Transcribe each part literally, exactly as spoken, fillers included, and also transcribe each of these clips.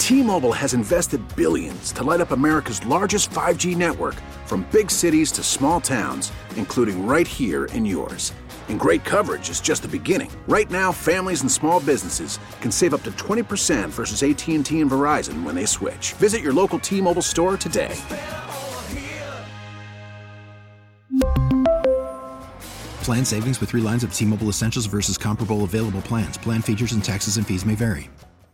T-Mobile has invested billions to light up America's largest five G network, from big cities to small towns, including right here in yours. And great coverage is just the beginning. Right now, families and small businesses can save up to twenty percent versus A T and T and Verizon when they switch. Visit your local T-Mobile store today. Plan savings with three lines of T-Mobile Essentials versus comparable available plans. Plan features and taxes and fees may vary.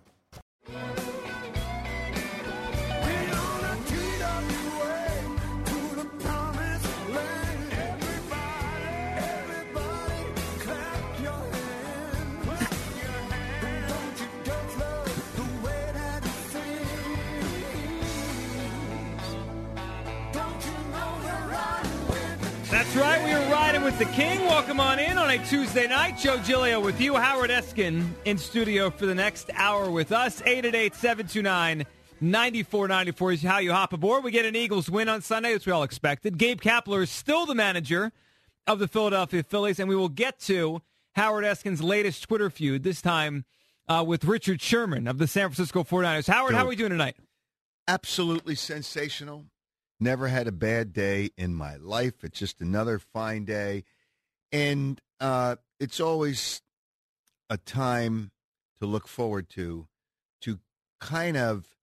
That's right, we are riding with the king. Welcome on in on a Tuesday night. Joe Giglio with you. Howard Eskin in studio for the next hour with us. eight eight eight, seven two nine, nine four nine four is how you hop aboard. We get an Eagles win on Sunday, as we all expected. Gabe Kapler is still the manager of the Philadelphia Phillies, and we will get to Howard Eskin's latest Twitter feud, this time uh, with Richard Sherman of the San Francisco forty-niners. Howard, Go. How are we doing tonight? Absolutely sensational. Never had a bad day in my life. It's just another fine day. And uh, it's always a time to look forward to, to kind of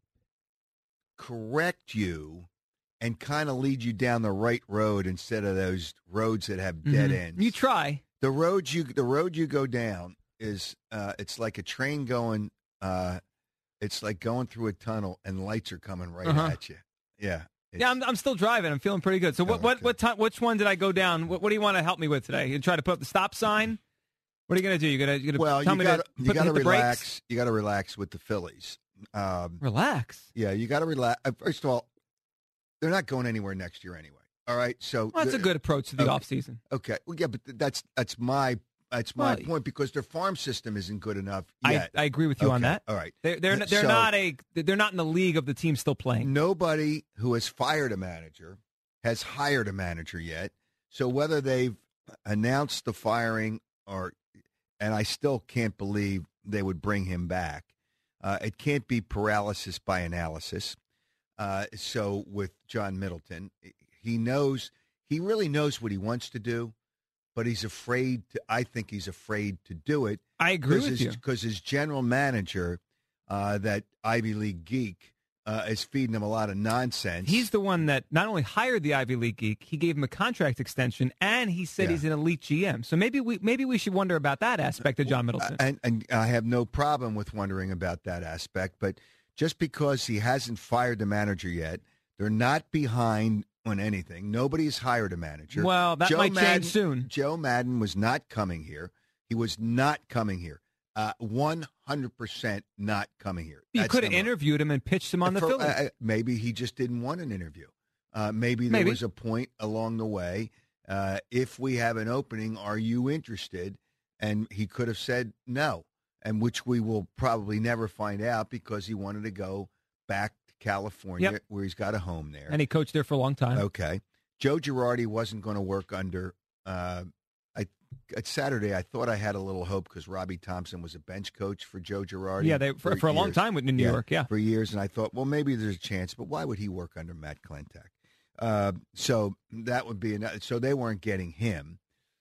correct you and kind of lead you down the right road instead of those roads that have dead mm-hmm. ends. You try. The road you the road you go down is uh, it's like a train going. Uh, it's like going through a tunnel and lights are coming right uh-huh. at you. Yeah. It's, yeah, I'm I'm still driving. I'm feeling pretty good. So what what what time? Which one did I go down? What, what do you want to help me with today? You try to put up the stop sign? What are you gonna do? You gonna you gonna well, tell you me gotta, to you put, gotta hit the relax. brakes? You got to relax with the Phillies. Um, relax. Yeah, you got to relax. First of all, they're not going anywhere next year anyway. All right, so well, that's a good approach to the okay. off season. Okay, well, yeah, but that's that's my that's my well, point because their farm system isn't good enough yet. I, I agree with you okay. on that. All right, they're they're, they're so, not a they're not in the league of the team still playing. Nobody who has fired a manager has hired a manager yet. So whether they've announced the firing or, and I still can't believe they would bring him back. Uh, it can't be paralysis by analysis. Uh, so with John Middleton, he knows, he really knows what he wants to do, but he's afraid to, I think he's afraid to do it. I agree with his, you. Because his general manager, uh, that Ivy League geek, Uh, is feeding him a lot of nonsense. He's the one that not only hired the Ivy League geek, he gave him a contract extension, and he said yeah. he's an elite G M. So maybe we maybe we should wonder about that aspect of John Middleton. And, and I have no problem with wondering about that aspect, but just because he hasn't fired the manager yet, they're not behind on anything. Nobody's hired a manager. Well, that Joe might Madden, change soon. Joe Madden was not coming here. He was not coming here. Uh, one hundred percent not coming here. You That's could have number. interviewed him and pitched him on the For, Phillies. Uh, maybe he just didn't want an interview. Uh, maybe there maybe. was a point along the way. Uh, if we have an opening, are you interested? And he could have said no, and which we will probably never find out because he wanted to go back to California yep. where he's got a home there. And he coached there for a long time. Okay. Joe Girardi wasn't going to work under uh, I, at Saturday, I thought I had a little hope because Robbie Thompson was a bench coach for Joe Girardi. Yeah, they, for, for, for a long time with New yeah, York, yeah. For years, and I thought, well, maybe there's a chance, but why would he work under Matt Klentak? Uh, so that would be enough. So they weren't getting him.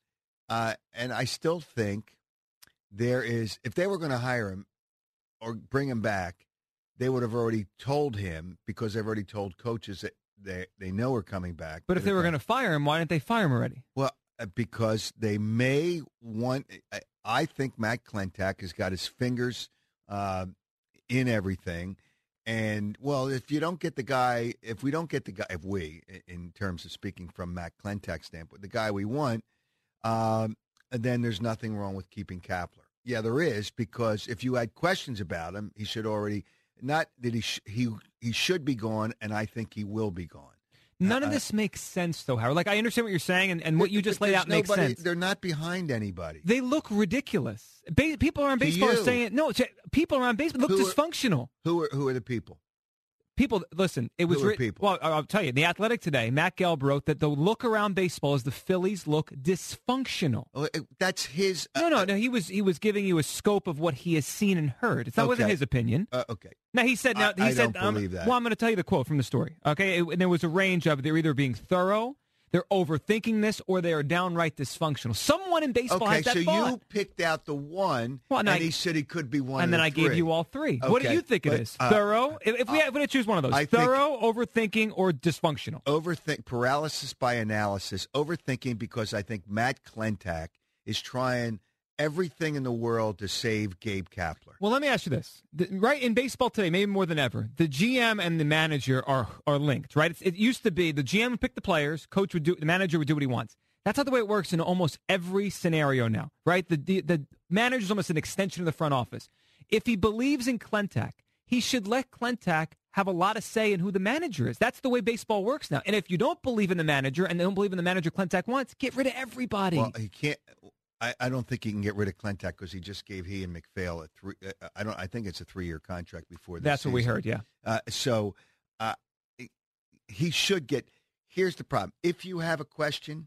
Uh, and I still think there is, if they were going to hire him or bring him back, they would have already told him because they've already told coaches that they, they know are coming back. But if they were going to fire him, why didn't they fire him already? Well, because they may want – I think Matt Klentak has got his fingers uh, in everything. And, well, if you don't get the guy – if we don't get the guy – if we, in terms of speaking from Matt Klentak's standpoint, the guy we want, um, then there's nothing wrong with keeping Kapler. Yeah, there is, because if you had questions about him, he should already – not that he, sh- he he should be gone, and I think he will be gone. None uh, of this makes sense, though, Howard. Like, I understand what you're saying, and, and what you just laid out nobody, makes sense. They're not behind anybody. They look ridiculous. Ba- people around To baseball you. are saying, no, people around baseball look Who are- dysfunctional. Who are who are the people? people, listen, it was Who are writ- people? Well, I'll tell you, in The Athletic today, Matt Gelb wrote that the look around baseball is the Phillies look dysfunctional. Oh, that's his. Uh, No, no, no. He was he was giving you a scope of what he has seen and heard. It wasn't Okay. his opinion. Uh, okay. Now he said. Now I- he I said. don't um, believe that. Well, I'm going to tell you the quote from the story. Okay, It- and there was a range of they're either being thorough, they're overthinking this, or they are downright dysfunctional. Someone in baseball Okay, has that so thought. you picked out the one, Well, and no, I- he said he could be one. and of then the I gave three. you all three. What do Okay, you think it but, is? uh, Thorough? If, if we had to choose one of those, I think- thorough, overthinking, or dysfunctional. Overthink paralysis by analysis, overthinking because I think Matt Klentak is trying everything in the world to save Gabe Kapler. Well, let me ask you this. The, right in baseball today, maybe more than ever, the G M and the manager are are linked, right? It's, it used to be the G M would pick the players, coach would do, the manager would do what he wants. That's not the way it works in almost every scenario now, right? The the, the manager is almost an extension of the front office. If he believes in Klentak, he should let Klentak have a lot of say in who the manager is. That's the way baseball works now. And if you don't believe in the manager and don't believe in the manager Klentak wants, get rid of everybody. Well, he can't. I, I don't think he can get rid of Klentak because he just gave he and McPhail a three. Uh, I don't. I think it's a three-year contract before this. That's what we season. heard, yeah. Uh, so uh, he should get. Here's the problem: if you have a question,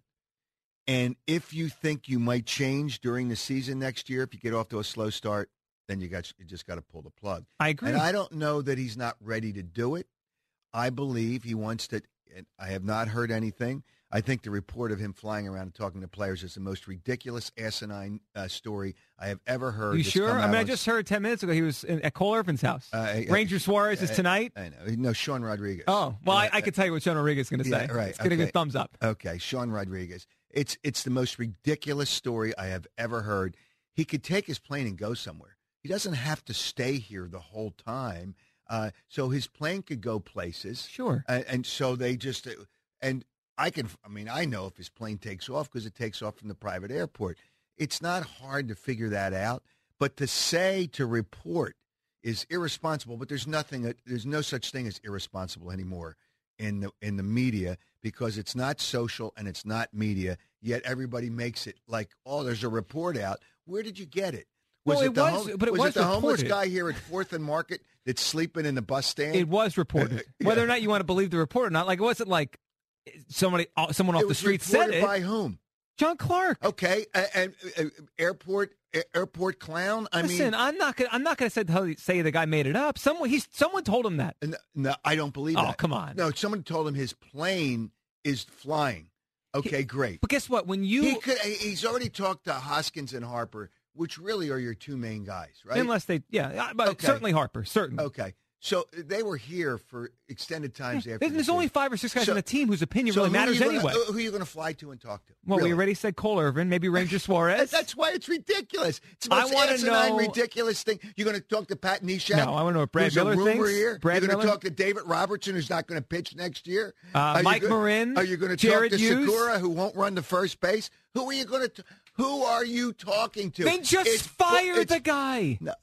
and if you think you might change during the season next year, if you get off to a slow start, then you got you just got to pull the plug. I agree. And I don't know that he's not ready to do it. I believe he wants to. And I have not heard anything. I think the report of him flying around and talking to players is the most ridiculous, asinine uh, story I have ever heard. You that's sure? come I out mean, I of- just heard ten minutes ago he was in, at Cole Irvin's house. Uh, Ranger Suarez is uh, tonight. I know. No, Sean Rodriguez. Oh, well, I, Uh, I could tell you what Sean Rodriguez is going to yeah, say. right, It's going to okay. get a thumbs up. Okay, Sean Rodriguez. It's it's the most ridiculous story I have ever heard. He could take his plane and go somewhere. He doesn't have to stay here the whole time. Uh, so his plane could go places. Sure. And, and so they just and I can. I mean, I know if his plane takes off because it takes off from the private airport. It's not hard to figure that out. But to say to report is irresponsible. But there's nothing. There's no such thing as irresponsible anymore in the in the media because it's not social and it's not media. Yet everybody makes it like, oh, there's a report out. Where did you get it? Was Well, it, it the was- home- but it was was it the homeless reported. guy here at Fourth and Market that's sleeping in the bus stand? It was reported. Yeah. Whether or not you want to believe the report or not, like it wasn't like somebody, uh, someone off It the was street said reported it. by whom? John Clark. Okay, a- and uh, airport a- airport clown. I Listen, mean, I'm not gonna. I'm not gonna say tell- say the guy made it up. Someone he's someone told him that. no, no, I don't believe Oh, that. come on. No, someone told him his plane is flying. Okay, great. But guess what? When you He could. He's already talked to Hoskins and Harper, which really are your two main guys, right? unless they yeah, but Okay. certainly Harper, certainly. Okay, so they were here for extended times after. There's, the there's only season. five or six guys So- on the team whose opinion So really who are matters you gonna- anyway. Who are you going to fly to and talk to? Well, Really? we already said Cole Irvin, maybe Ranger Suarez. That's why it's ridiculous. It's the I most wanna asinine, know- ridiculous thing. You're going to talk to Pat Neshek? No, I wanna know what Brad who's Miller a rumor thinks. Here? Brad You're going to Miller? talk to David Robertson, who's not going to pitch next year? Uh, Are you Mike go- Marin, Are you going to Jared talk to Hughes? Segura, who won't run the first base? Who are you going to? Who are you talking to? Then just It's- fire it's- the guy. No,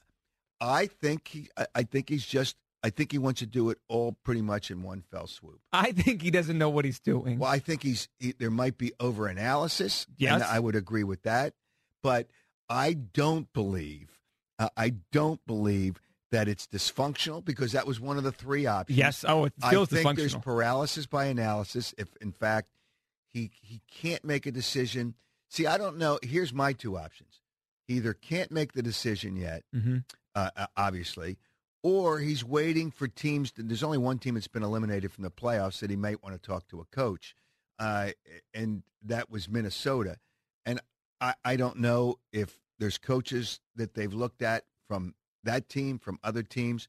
I think he. I, I think he's just. I think he wants to do it all pretty much in one fell swoop. I think he doesn't know what he's doing. Well, I think he's he, there might be overanalysis. Yes. And I would agree with that. But I don't believe, uh, I don't believe that it's dysfunctional because that was one of the three options. Yes. Oh, it I feels think there's dysfunctional. paralysis by analysis if, in fact, he he can't make a decision. See, I don't know. Here's my two options. He either can't make the decision yet, hmm uh, uh, obviously, or he's waiting for teams. To, there's only one team that's been eliminated from the playoffs that he might want to talk to a coach, uh, and that was Minnesota. And I, I don't know if there's coaches that they've looked at from that team, from other teams.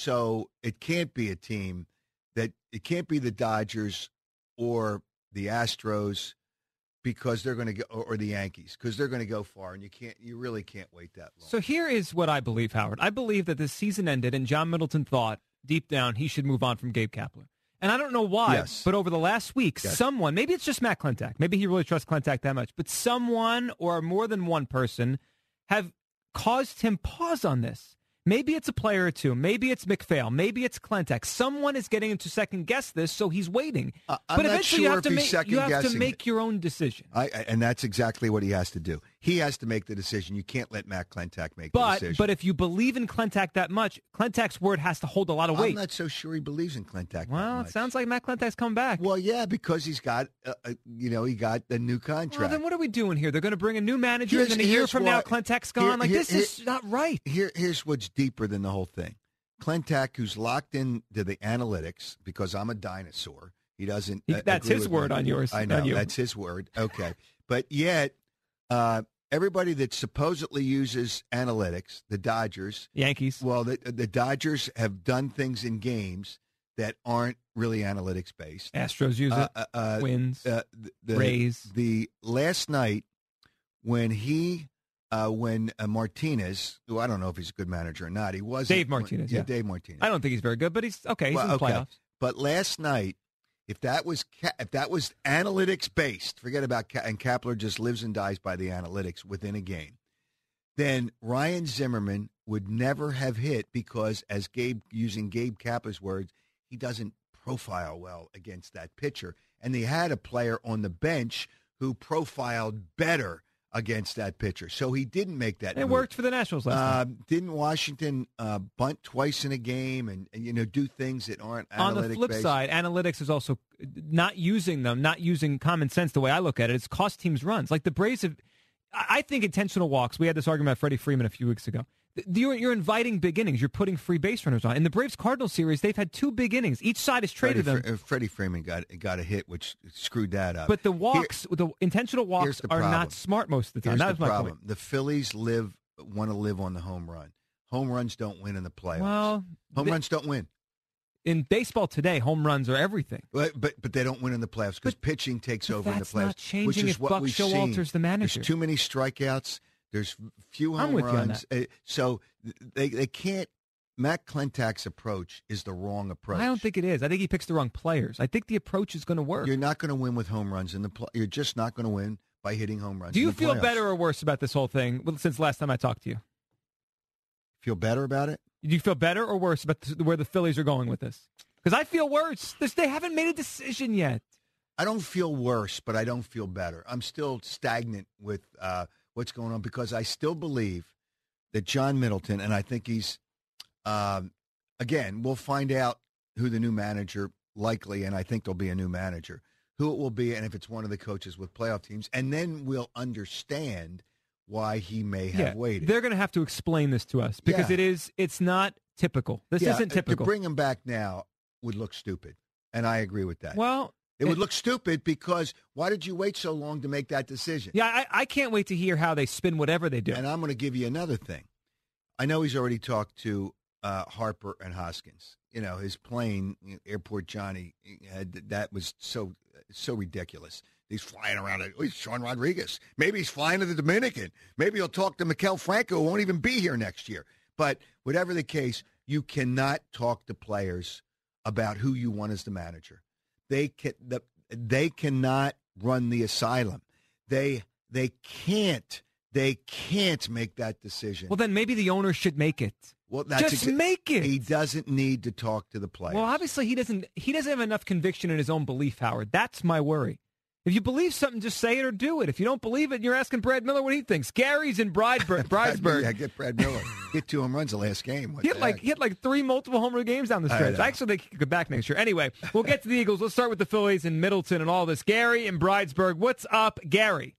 So it can't be a team that it can't be the Dodgers or the Astros because they're going to go, or, or the Yankees because they're going to go far, and you can't, you really can't wait that long. So here is what I believe, Howard. I believe that this season ended, and John Middleton thought deep down he should move on from Gabe Kapler. And I don't know why, Yes. but over the last week, Yes. someone, maybe it's just Matt Klentak, maybe he really trusts Klentak that much, but someone or more than one person have caused him pause on this. Maybe it's a player or two. Maybe it's McPhail. Maybe it's Klentak. Someone is getting him to second guess this, so he's waiting. Uh, I'm but not eventually sure you have if to he's make you have to second-guessing make your own decision. I, I- and that's exactly what he has to do. he has to make the decision. You can't let Matt Klentak make but, the decision. But if you believe in Klentak that much, Klentak's word has to hold a lot of weight. I'm not so sure he believes in Klentak. Well, that it much. sounds like Matt Klentak's come back. Well, yeah, because he's got, uh, uh, you know, he got the new contract. Well, then what are we doing here? They're going to bring a new manager, Here's- and then a year here's from now, what- Klentak's gone. here- like, here- this here- is not right. Here, here's what's deeper than the whole thing. Klentak, who's locked into the analytics, because I'm a dinosaur. He doesn't. He- uh, that's agree his with word me. on yours, I know on you. that's his word. Okay, but yet, uh, everybody that supposedly uses analytics, the Dodgers, Yankees. well, the, the Dodgers have done things in games that aren't really analytics based. Astros use it. Uh, uh, uh, Wins. uh, the, Rays. The last night when he, uh, when uh, Martinez, who I don't know if he's a good manager or not, he was Dave Martinez, yeah. Dave Martinez. I don't think he's very good, but he's okay. He's Well, in the okay. playoffs. But last night, if that was ca- if that was analytics based, forget about Ka- and Kapler just lives and dies by the analytics within a game, then Ryan Zimmerman would never have hit because, as Gabe using Gabe Kapler's words, he doesn't profile well against that pitcher, and they had a player on the bench who profiled better against that pitcher, so he didn't make that. It move. worked for the Nationals last Uh, night. didn't Washington uh, bunt twice in a game and, and you know do things that aren't On the analytic flip based? side, analytics is also not using them, not using common sense the way I look at it. It's cost teams runs. Like the Braves have, I I think intentional walks. We had this argument about Freddie Freeman a few weeks ago. You're, you're inviting big innings. You're putting free base runners on. In the Braves-Cardinals series, they've had two big innings. Each side has traded Freddie, them. Fre- Freddie Freeman got got a hit, which screwed that up. But the walks, the intentional walks here's the are problem. not smart most of the time. Here's That the was my problem: point. the Phillies live want to live on the home run. Home runs don't win in the playoffs. Well, home they- runs don't win. in baseball today, home runs are everything. But but, but they don't win in the playoffs because But- pitching takes but over in the that's playoffs. not changing which is if what Buck we've seen. Showalter's the manager. There's too many strikeouts. There's few I'm home with you on runs. Uh, so they they can't. Matt Klentak's approach is the wrong approach. I don't think it is. I think he picks the wrong players. I think the approach is going to work. You're not going to win with home runs in the. Pl- you're just not going to win by hitting home runs. Do you in the feel playoffs. better or worse about this whole thing well, since last time I talked to you? Feel better about it? Do you feel better or worse about the, where the Phillies are going with this? Because I feel worse. This, they haven't made a decision yet. I don't feel worse, but I don't feel better. I'm still stagnant with uh, what's going on because I still believe that John Middleton, and I think he's, um, again, we'll find out who the new manager likely, and I think there'll be a new manager, who it will be, and if it's one of the coaches with playoff teams, and then we'll understand why he may have yeah, waited. they're going to have to explain this to us because Yeah. it is. It's not typical. This Yeah, isn't typical. To bring him back now would look stupid, and I agree with that. well, It would look stupid because why did you wait so long to make that decision? yeah, I, I can't wait to hear how they spin whatever they do. And I'm going to give you another thing. I know he's already talked to uh, Harper and Hoskins. You know, his plane, Airport Johnny, had, that was so so ridiculous. He's flying around. Oh, he's Sean Rodriguez. Maybe he's flying to the Dominican. Maybe he'll talk to Miguel Franco, who won't even be here next year. But whatever the case, you cannot talk to players about who you want as the manager. They can the, they cannot run the asylum. They they can't they can't make that decision. well, then maybe the owner should make it. Well, that's Just exa- make it. He doesn't need to talk to the players. Well, obviously he doesn't. He doesn't have enough conviction in his own belief, Howard. That's my worry. If you believe something, just say it or do it. If you don't believe it, you're asking Brad Miller what he thinks. Gary's in Bridesburg. Bridesburg. yeah, get Brad Miller. Hit two home runs the last game. What He hit the like heck? he hit like three multiple home run games down the I stretch. know. Actually, they could go back next year. Anyway, we'll get to the Eagles. Let's start with the Phillies and Middleton and all this. Gary in Bridesburg. What's up, Gary?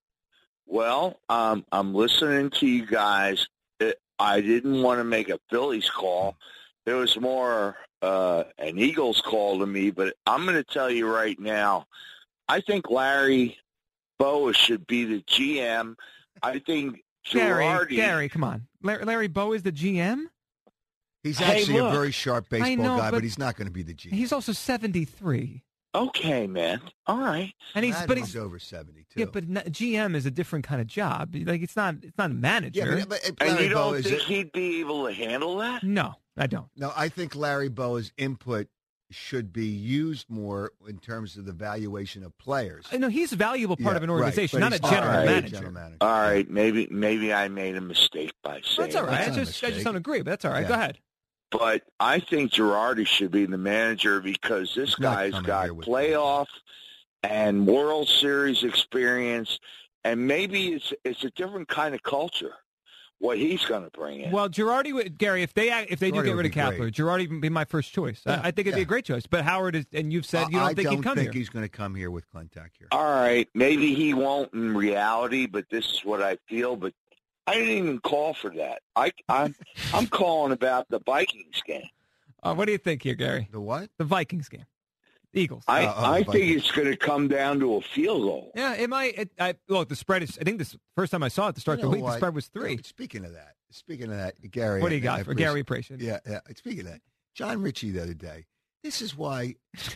Well, um, I'm listening to you guys. It, I didn't want to make a Phillies call. It was more uh, an Eagles call to me, but I'm going to tell you right now, I think Larry Bowa should be the G M. I think Gary, Girardi. Gary, come on. Larry, Larry Bowe is the G M? He's Hey, actually look. a very sharp baseball I know, guy, but, but he's not going to be the G M. He's also seventy-three. Okay, man. All right. And he's Glad but he's he's over seventy-two. yeah, but n- G M is a different kind of job. Like it's not it's not a manager. yeah, but, but And Larry you Bowa don't is think a- he'd be able to handle that? no, I don't. No, I think Larry Bowa's input should be used more in terms of the valuation of players. I know he's a valuable part Yeah, of an right, organization, but not a he's general not a manager. general manager. All right. Maybe maybe I made a mistake by saying That's all right. That's I not a just, I just mistake. don't agree, but that's all right. Yeah. Go ahead. But I think Girardi should be the manager because this He's not guy's coming got here with playoff and World Series experience, and maybe it's it's a different kind of culture. What he's going to bring in. Well, Girardi, would- Gary, if they if they Girardi do get would rid of be Kapler, great. Girardi would be my first choice. Yeah, I, I think it'd be yeah. a great choice. But Howard is, and you've said you don't I think don't he'd come think here. he's going to come here with Klentak here. All right, maybe he won't in reality, but this is what I feel. But I didn't even call for that. I, I'm I'm calling about the Vikings game. Uh, what do you think here, Gary? The what? The Vikings game, Eagles. I Uh, oh, I Vikings. think it's going to come down to a field goal. yeah, it might. It, I, look, the spread is. I think this first time I saw it to start You the know week, the what? spread was three. Speaking of that, speaking of that, Gary. What do you I- got I for Gary appreciate- Appreciation? Yeah, yeah. Speaking of that, John Ritchie the other day. This is why.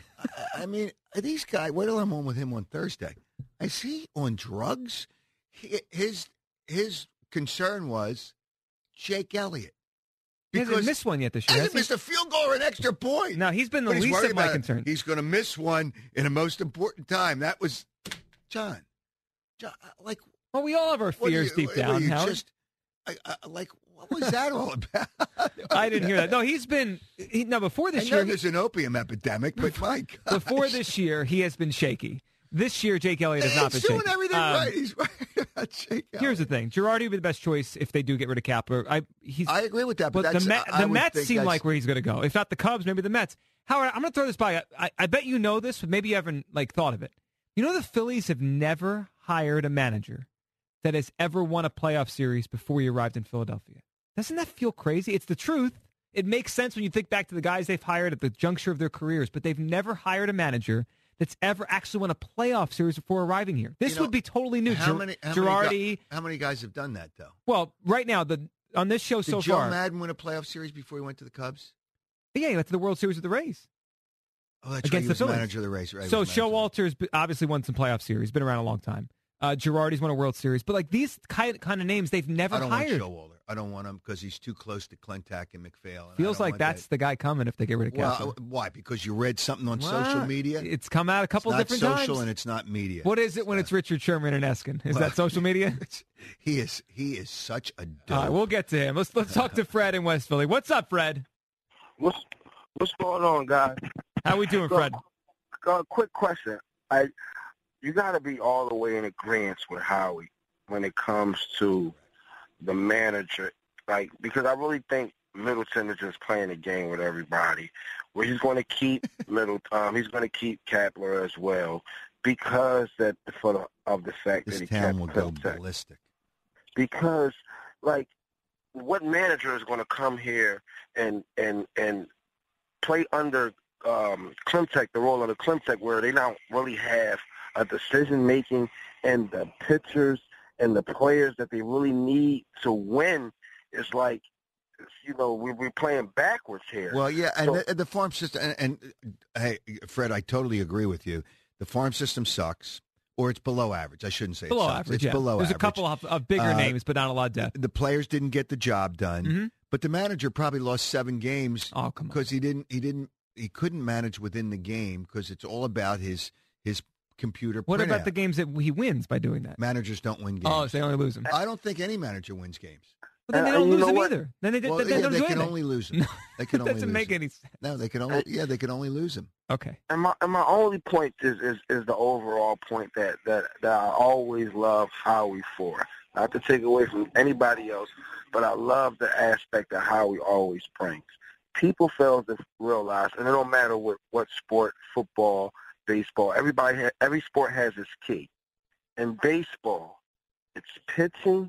I, I mean, these guys. Wait till I'm on with him on Thursday. Is he on drugs? He, his his concern was Jake Elliott. He hasn't missed one yet this year. Hasn't has he? missed a field goal or an extra point. No, he's been the But he's least worried of my about it. concern. He's going to miss one in a most important time. That was John. John, like Well, we all have our what do fears you- deep what do down, you Howard. Just, I, I, like, what was that all about? I didn't hear that. No, he's been he, no before I this know year. he- there's an opium epidemic, but my God. before this year, he has been shaky. This year, Jake Elliott has not been He's doing shaky. everything Um, right. He's right about Jake Here's the Elliott. thing: Girardi would be the best choice if they do get rid of Kapler. I he's I agree with that, but But that's, the, Met, I the would Mets think seem that's- like where he's going to go. If not the Cubs, maybe the Mets. Howard, I'm going to throw this by. I, I bet you know this, but maybe you haven't like thought of it. You know the Phillies have never hired a manager that has ever won a playoff series before he arrived in Philadelphia. Doesn't that feel crazy? It's the truth. It makes sense when you think back to the guys they've hired at the juncture of their careers, but they've never hired a manager that's ever actually won a playoff series before arriving here. This You know, would be totally new. How Gir- many, how Girardi. Many, gu- how many guys have done that, though? Well, right now, the on this show Did so Joe far, Madden win a playoff series before he went to the Cubs? yeah, he went to the World Series with the Rays. Oh, that's Against right. He the was Phillies. manager of the race, right? He So was manager. Showalter's b- obviously won some playoff series, been around a long time. Uh, Girardi's won a World Series, but like these kind kind of names, they've never I don't hired. want Showalter. I don't want him because he's too close to Klentak and McPhail. and I Feels don't like want that's that. the guy coming if they get rid of Kapler. Well, why? Because you read something on social Well, media. It's come out a couple it's not different social times. and it's not media. What is it when it's Richard Sherman and Eskin? Is Well, that social media? It's- he is. He is such a dope. All right, we'll get to him. Let's let's talk to Fred in West Philly. What's up, Fred? What's what's going on, guys? How we doing, So, Fred? Uh, quick question. I you got to be all the way in agreement with Howie when it comes to the manager, like because I really think Middleton is just playing a game with everybody, where he's going to keep Middleton, um, he's going to keep Kapler as well because that for the, of the fact this that he town kept will go Middleton. ballistic. Because like what manager is going to come here and and and play under um, Klimtek, the role of the Klimtek, where they don't really have a decision making and the pitchers and the players that they really need to win is like, you know, we, we're playing backwards here. Well, yeah, and So- the, the farm system. And, and uh, hey, Fred, I totally agree with you. The farm system sucks, or it's below average. I shouldn't say it Below sucks. average, It's yeah. below There's average. a couple of, of bigger Uh, names, but not a lot of depth. The players didn't get the job done, Mhm. but the manager probably lost seven games Oh, come on. because he didn't. He didn't. He couldn't manage within the game because it's all about his his computer. What about printout. the games that he wins by doing that? Managers don't win games. Oh, so they only lose them. I don't think any manager wins games. But then they Uh, don't you lose know them what? either. Then they, Well, they, they yeah, don't they do can anything. only lose them. No, They can that only doesn't lose make them. any sense. No, they can only. Yeah, they can only lose them. Okay. And my and my only point is, is, is the overall point that, that, that I always love Howie for. Not to take away from anybody else, but I love the aspect that Howie always brings. People fail to realize, and it don't matter what, what sport, football, baseball, everybody ha- every sport has its key. In baseball, it's pitching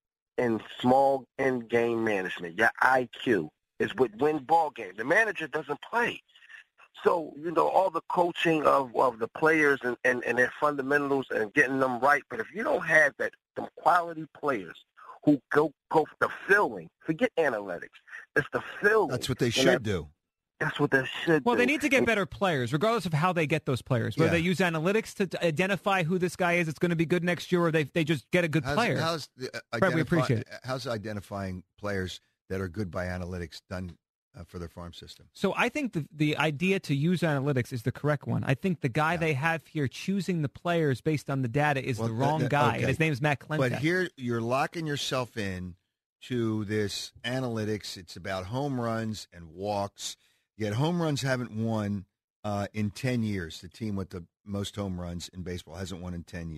and small end game management. Your I Q is what win ball games. The manager doesn't play. So, you know, all the coaching of, of the players and, and, and their fundamentals and getting them right. But if you don't have that, some quality players who go go for the feeling, forget analytics. It's the feeling. That's what they And should that- do. That's what they should Well, do. they need to get And- better players, regardless of how they get those players. Whether Yeah. they use analytics to to identify who this guy is that's going to be good next year, or they they just get a good How's, player. how's the, uh, Fred, we identify- appreciate it. How's identifying players that are good by analytics done uh, for their farm system? So I think the the idea to use analytics is the correct one. I think the guy Yeah. they have here choosing the players based on the data is Well, the that- wrong that- guy, okay. and his name is Matt Klentak. But here you're locking yourself in to this analytics. It's about home runs and walks. Yet home runs haven't won uh, in ten years. The team with the most home runs in baseball hasn't won in ten years.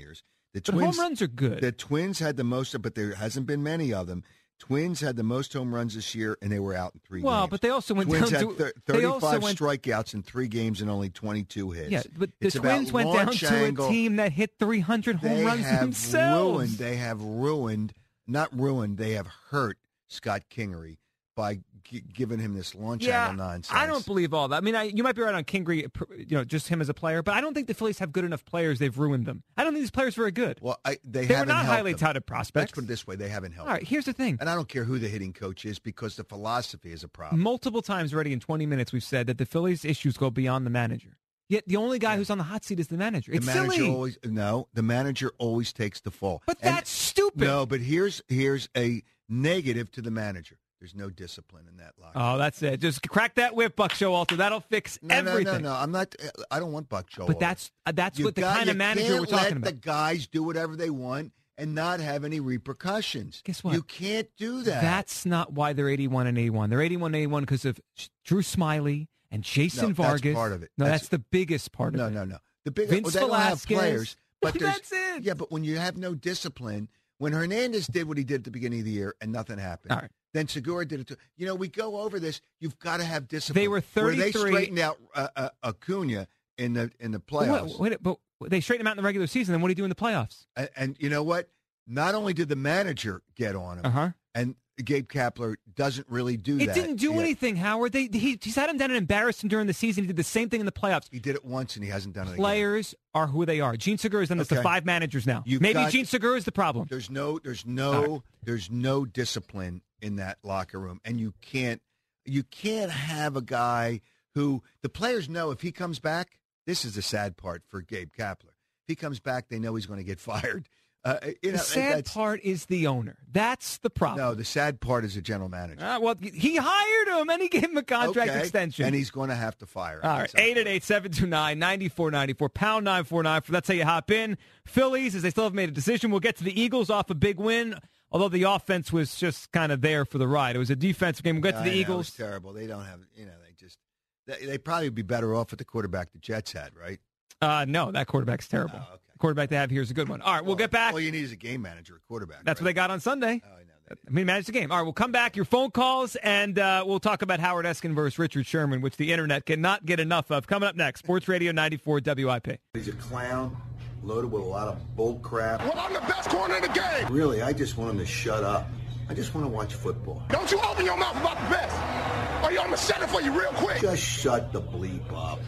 The But Twins, home runs are good. The Twins had the most, but there hasn't been many of them. Twins had the most home runs this year, and they were out in three well, games. but they also went Twins down had to thir- they also thirty-five went, strikeouts in three games and only twenty-two hits. Yeah, but the It's Twins about went down launch to angle. a team that hit three hundred home They runs have themselves. ruined. They have ruined, not ruined. They have hurt Scott Kingery by g- giving him this launch yeah, angle nonsense. I don't believe all that. I mean, I, you might be right on Kingery, you know, just him as a player, but I don't think the Phillies have good enough players. They've ruined them. I don't think these players are very good. Well, I, they, they were haven't not helped highly them. touted prospects. Let's put it this way: they haven't helped. All right, here's the thing. And I don't care who the hitting coach is because the philosophy is a problem. Multiple times already in twenty minutes, we've said that the Phillies' issues go beyond the manager. Yet the only guy Yeah. who's on the hot seat is the manager. It's the manager silly. always no. The manager always takes the fall. But And- that's stupid. No, but here's here's a negative to the manager. There's no discipline in that locker. Oh, that's it. Just crack that whip, Buck Showalter. That'll fix no, everything. No, no, no. I'm not. I don't want Buck Showalter. But that's uh, that's You what the got- kind of you manager can't we're talking let about. the guys do whatever they want and not have any repercussions. Guess what? You can't do that. That's not why they're eighty-one and eighty-one. They're eighty-one and eighty-one because of Drew Smiley and Jason No, that's Vargas. part of it. No, That's- that's, the biggest part no, of it. no, no. The big Vince well, they don't have Velasquez. players, but there's, That's it. Yeah, but when you have no discipline, when Hernandez did what he did at the beginning of the year and nothing happened. All right. Then Segura did it too. You know, we go over this. You've got to have discipline. They were Where they thirty-three straightened out uh, uh, Acuna in the in the But playoffs. Wait, wait, but they straighten him out in the regular season. Then what do you do in the playoffs? And, and you know what? Not only did the manager get on him, Uh huh. and Gabe Kapler doesn't really do It that. didn't do yet. anything, Howard. They he, he sat him down and embarrassed him during the season. He did the same thing in the playoffs. He did it once, and he hasn't done it again. Players are who they are. Gene Segura has done this to Okay. five managers now. You've Maybe got- Gene Segura is the problem. There's no, there's All no, right. there's no discipline in that locker room, and you can't, you can't have a guy who the players know if he comes back. This is the sad part for Gabe Kapler. If he comes back, they know he's going to get fired. Uh, you know, The sad that's, part is the owner. That's the problem. no, the sad part is the general manager. Ah, well, he hired him and he gave him a contract Okay, extension. and he's going to have to fire him. All right, at some eight eight point. eight, seven two nine, nine four nine four, pound nine four nine. That's how you hop in. Phillies, as they still haven't made a decision, we'll get to the Eagles off a big win, although the offense was just kind of there for the ride. It was a defensive game. We'll get to I the know, Eagles. It's terrible. They don't have, you know, they just, they, they probably would be better off with the quarterback the Jets had, right? Uh, no, that quarterback's terrible. Oh, okay. The quarterback they have here is a good one. All right, we'll get back. All you need is a game manager, a quarterback. That's what right? they got on Sunday. Oh, I know. They I mean, manage the game. All right, we'll come back. Your phone calls, and uh, we'll talk about Howard Eskin versus Richard Sherman, which the internet cannot get enough of. Coming up next, Sports Radio ninety-four W I P. He's a clown, loaded with a lot of bull crap. Well, I'm the best corner in the game. Really, I just want him to shut up. I just want to watch football. Don't you open your mouth about the best. Or you, I'm going to shut it for you real quick. Just shut the bleep up.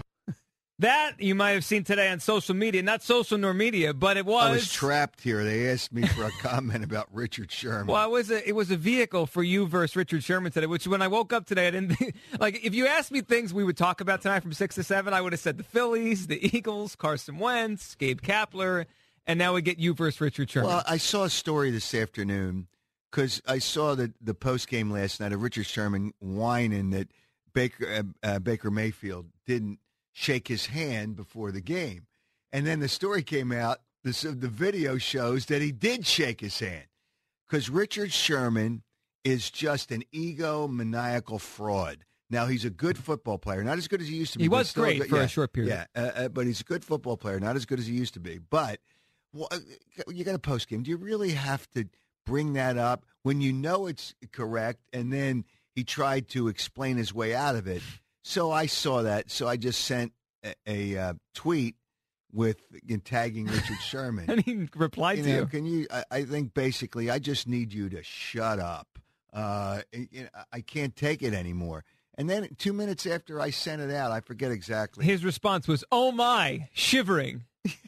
That you might have seen today on social media. Not social nor media, but it was. I was trapped here. They asked me for a comment about Richard Sherman. Well, it was a it was a vehicle for you versus Richard Sherman today. Which when I woke up today, I didn't think, like if you asked me things we would talk about tonight from six to seven, I would have said the Phillies, the Eagles, Carson Wentz, Gabe Kapler, and now we get you versus Richard Sherman. Well, I saw a story this afternoon because I saw the the post game last night of Richard Sherman whining that Baker uh, uh, Baker Mayfield didn't shake his hand before the game, and then the story came out. This the video shows that he did shake his hand because Richard Sherman is just an egomaniacal fraud. Now he's a good football player, not as good as he used to be. He but was still great good- for a yeah, short period. Yeah, uh, uh, but he's a good football player, not as good as he used to be. But well, uh, you got a post game. Do you really have to bring that up when you know it's correct? And then he tried to explain his way out of it. So I saw that. So I just sent a, a uh, tweet with uh, tagging Richard Sherman. and he replied you to know, you. Can you? I, I think basically, I just need you to shut up. Uh, you know, I can't take it anymore. And then two minutes after I sent it out, I forget exactly. His response was, "Oh my," shivering,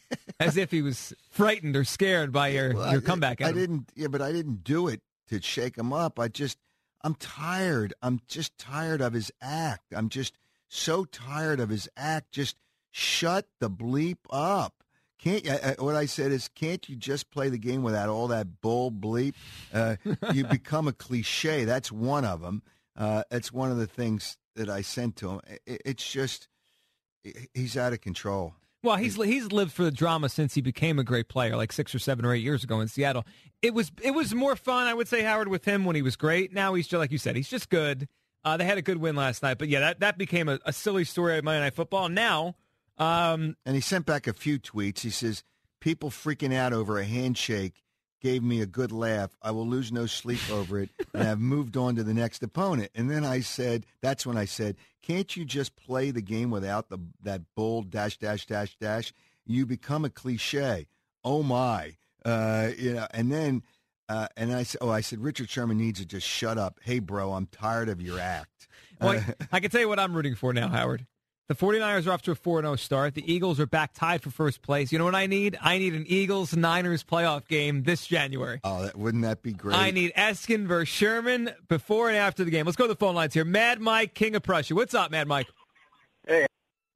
as if he was frightened or scared by your Well, your I, comeback. at I him. didn't. Yeah, but I didn't do it to shake him up. I just, I'm tired. I'm just tired of his act. I'm just so tired of his act. Just shut the bleep up. Can't I, I, what I said is, can't you just play the game without all that bull bleep? Uh, you become a cliche. That's one of them. Uh, it's one of the things that I sent to him. It, it's just he's out of control. Well, he's he's lived for the drama since he became a great player, like six or seven or eight years ago in Seattle. It was it was more fun, I would say, Howard, with him when he was great. Now he's just like you said, he's just good. Uh, they had a good win last night, but yeah, that, that became a, a silly story of Monday Night Football. Now, um, And he sent back a few tweets. He says, people freaking out over a handshake gave me a good laugh. I will lose no sleep over it, and I've moved on to the next opponent. And then I said, that's when I said, can't you just play the game without the that bold dash, dash, dash, dash? You become a cliche. Oh, my. Uh, you know, and then, uh, and I said, oh, I said, Richard Sherman needs to just shut up. Hey, bro, I'm tired of your act. Well, I, I can tell you what I'm rooting for now, Howard. The 49ers are off to a four and oh start. The Eagles are back tied for first place. You know what I need? I need an Eagles-Niners playoff game this January. Oh, that, wouldn't that be great? I need Eskin versus Sherman before and after the game. Let's go to the phone lines here. Mad Mike, King of Prussia. What's up, Mad Mike? Hey.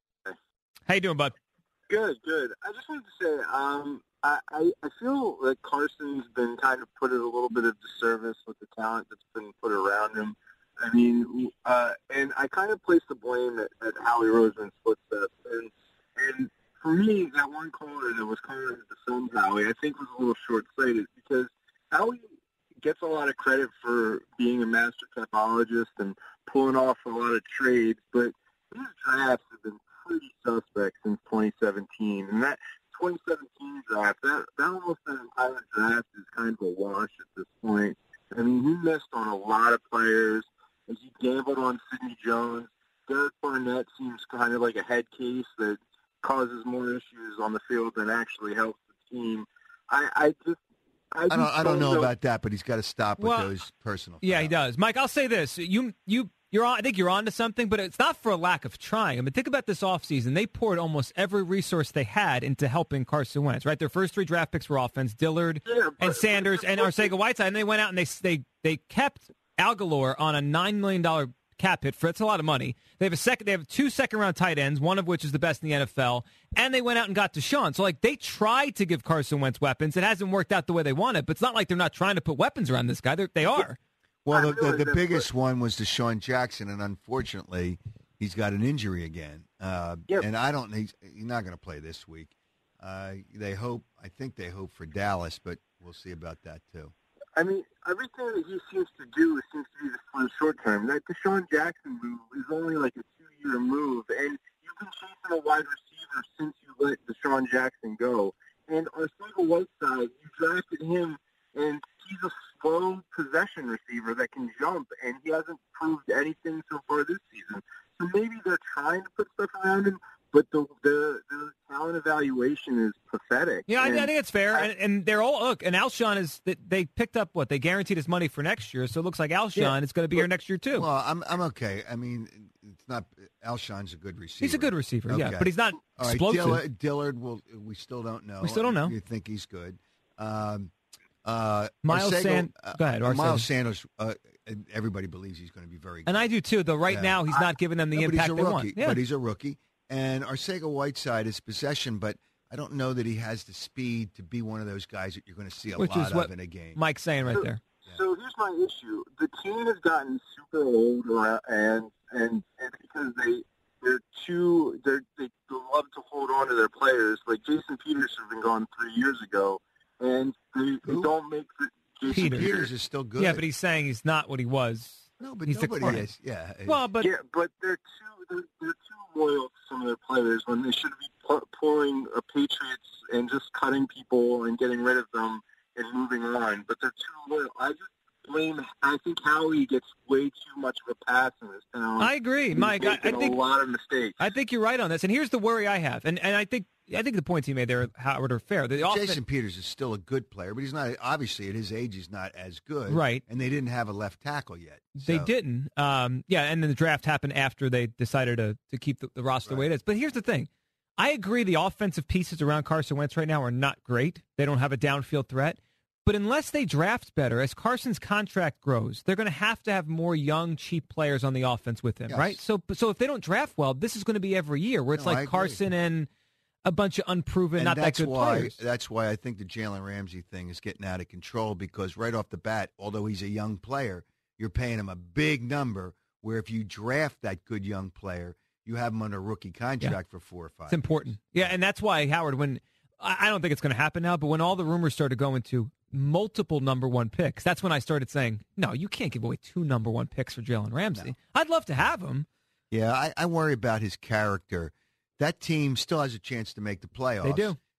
How you doing, bud? Good, good. I just wanted to say, um, I, I, I feel that Carson's been kind of put at a little bit of disservice with the talent that's been put around him. I mean, uh, and I kind of place the blame at, at Howie Roseman's footsteps. And, and for me, that one caller that was calling it the Suns Howie, I think was a little short-sighted because Howie gets a lot of credit for being a master typologist and pulling off a lot of trades, but his drafts have been pretty suspect since twenty seventeen. And that twenty seventeen draft, that, that almost that entire draft is kind of a wash at this point. I mean, he missed on a lot of players. And he gambled on Sidney Jones. Derek Barnett seems kind of like a head case that causes more issues on the field than actually helps the team. I, I just, I, I don't, just I don't know know about that, but he's got to stop with Well, those personal. Yeah, he fouls. does. Mike, I'll say this. You, you, you're on, I think you're on to something, but it's not for a lack of trying. I mean, think about this offseason. They poured almost every resource they had into helping Carson Wentz, right? Their first three draft picks were offense, Dillard Yeah, but- and Sanders and Arcega-Whiteside, and they went out and they they they kept Al Galore on a nine million dollars cap hit. For that's a lot of money. They have a second. They have two second-round tight ends, one of which is the best in the N F L, and they went out and got Deshaun. So, like, they tried to give Carson Wentz weapons. It hasn't worked out the way they wanted, but it's not like they're not trying to put weapons around this guy. They're, they are. Well, the, I the, realize the that, biggest one was Deshaun Jackson, and unfortunately, he's got an injury again. Uh, Yep. And I don't. He's, he's not going to play this week. Uh, they hope. I think they hope for Dallas, but we'll see about that too. I mean, everything that he seems to do seems to be for the short term. That Deshaun Jackson move is only like a two-year move, and you've been chasing a wide receiver since you let Deshaun Jackson go. And Arcega-Whiteside, you drafted him, and he's a slow possession receiver that can jump, and he hasn't proved anything so far this season. So maybe they're trying to put stuff around him, but the the, the talent evaluation is pathetic. Yeah, I, And I think it's fair. I- and, and they're all, look, and Alshon is, they picked up what? They guaranteed his money for next year, so it looks like Alshon Yeah, is going to be here next year, too. Well, I'm I'm okay. I mean, it's not. Alshon's a good receiver. He's a good receiver, yeah, Okay. but he's not All right, explosive. Dillard, Dillard will. We still don't know. We still don't know. You think he's good? Um, uh, Miles Arcega- San- uh, go ahead, uh, Miles Arcega. Sanders. Uh, everybody believes he's going to be very good. And I do, too, though right Yeah. now he's not giving them the No, but impact he's a they rookie, want. Yeah. But he's a rookie. And Arcega-Whiteside is possession, but I don't know that he has the speed to be one of those guys that you're going to see a Which lot is what of in a game. Mike's saying right So- there. So here's my issue: the team has gotten super old, around, and and it's because they they're too they're, they love to hold on to their players. Like Jason Peters has been gone three years ago, and they, they Who? don't make the Jason Peters. Peters is still good. Yeah, but he's saying he's not what he was. no, but he's nobody declined. is. Yeah. Well, but yeah, but they're too they're, they're too loyal to some of their players when they should be pu- pulling a Patriots and just cutting people and getting rid of them and moving on. But they're too loyal. I just blame. I think Howie gets way too much of a pass in his town. I agree, He's Mike. I, I making think a lot of mistakes. I think you're right on this. And here's the worry I have. And and I think I think the points he made there, Howard, are fair. The offense, Jason Peters is still a good player, but he's not. Obviously, at his age, he's not as good. Right. And they didn't have a left tackle yet. They so- didn't. Um, yeah, and then the draft happened after they decided to, to keep the, the roster the way it is. But here's the thing. I agree the offensive pieces around Carson Wentz right now are not great. They don't have a downfield threat. But unless they draft better, as Carson's contract grows, they're going to have to have more young, cheap players on the offense with him, Yes. right? So so if they don't draft well, this is going to be every year where it's No, I like agree. Carson and a bunch of unproven, And not that that's good why, players. That's why I think the Jalen Ramsey thing is getting out of control because right off the bat, although he's a young player, you're paying him a big number where if you draft that good young player, you have him under a rookie contract for four or five. It's important. Yeah, and that's why, Howard, when I I don't think it's going to happen now, but when all the rumors started going to multiple number one picks, that's when I started saying, no, you can't give away two number one picks for Jalen Ramsey. No. I'd love to have him. Yeah, I, I worry about his character. That team still has a chance to make the playoffs. They do.